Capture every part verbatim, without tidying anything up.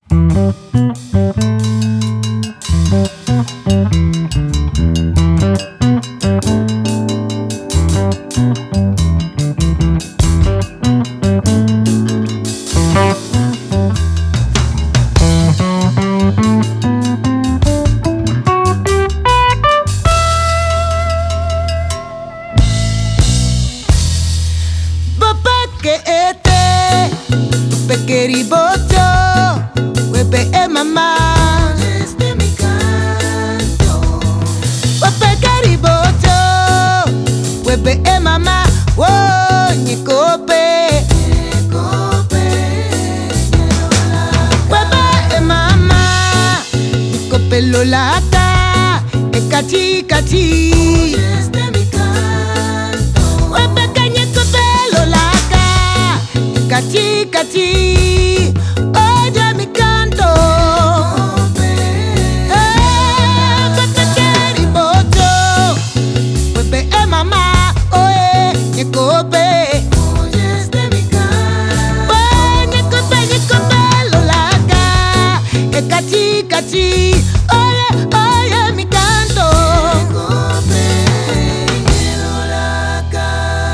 Keri bocho, wepe e mamá. Desde mi canto, Wepe keri bocho, wepe e mamá. Wo nyikope, Nyekope, Nyelola. wepe e mamá. Nyikope lolaka, e kachi kachi. Desde mi canto, Wepe ke nyikope lolaka, e kachi kachi. Oye mi canto. Nyekope, Eh, wepe keri bocho, wepe e mamá. Oye nyikope. desde mi canto, Nyikope nyikope lolaka, e kachi kachi. Oye oye mi canto. Nyekope, Nyelolaca.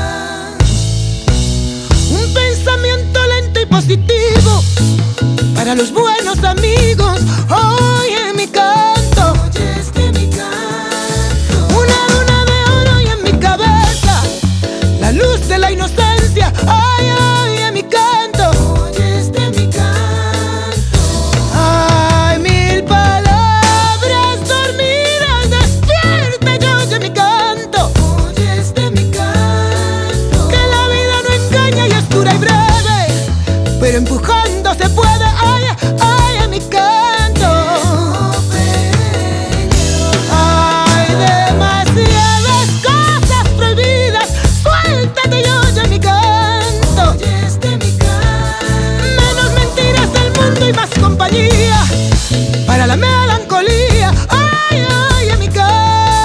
Un pensamiento lento y positivo para los buenos amigos. Oye mi canto. Desde mi canto, Una luna de oro y en mi cabeza la luz de la inocencia. Ay, ay, mi canto. desde mi canto, Ay, mil palabras dormidas, despierta, yo oye mi canto. desde mi canto, Que la vida no engaña y es dura y breve, pero empujando se puede. Ay, ay, mi canto. Hay demasiadas cosas prohibidas, suéltate y oye mi canto. desde mi canto, Menos mentiras del mundo y más compañía para la melancolía. Ay, ay, mi canto.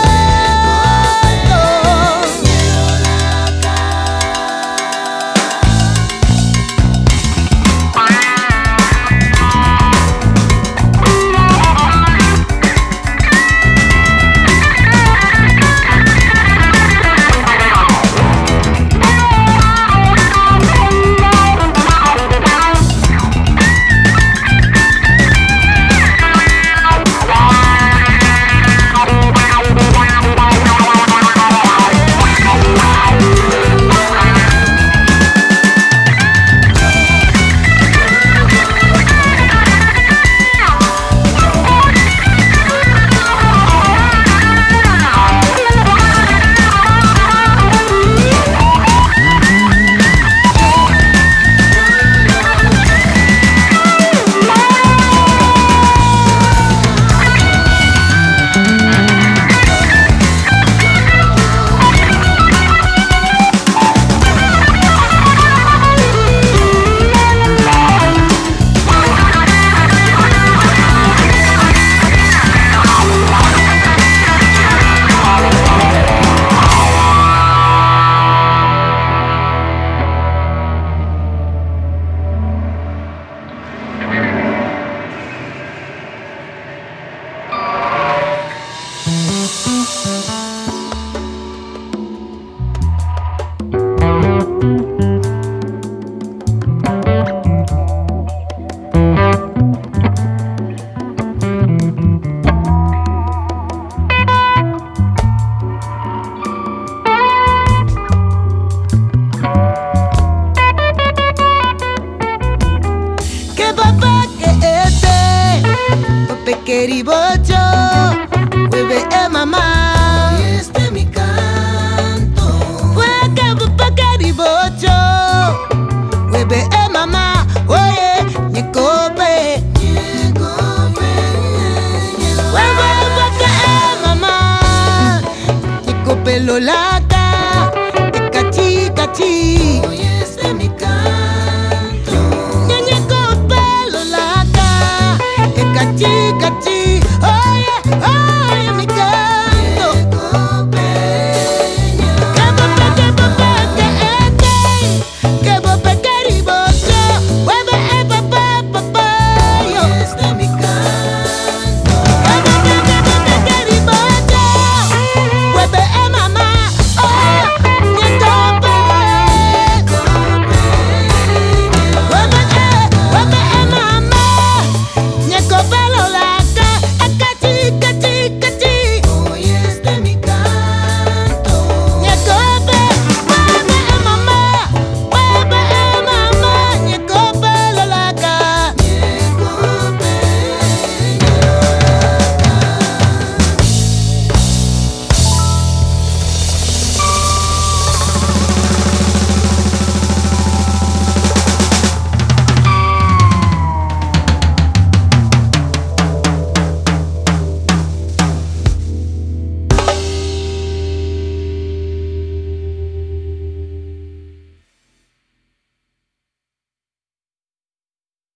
Que papá que este, pape keri bocho, wewe e mamá.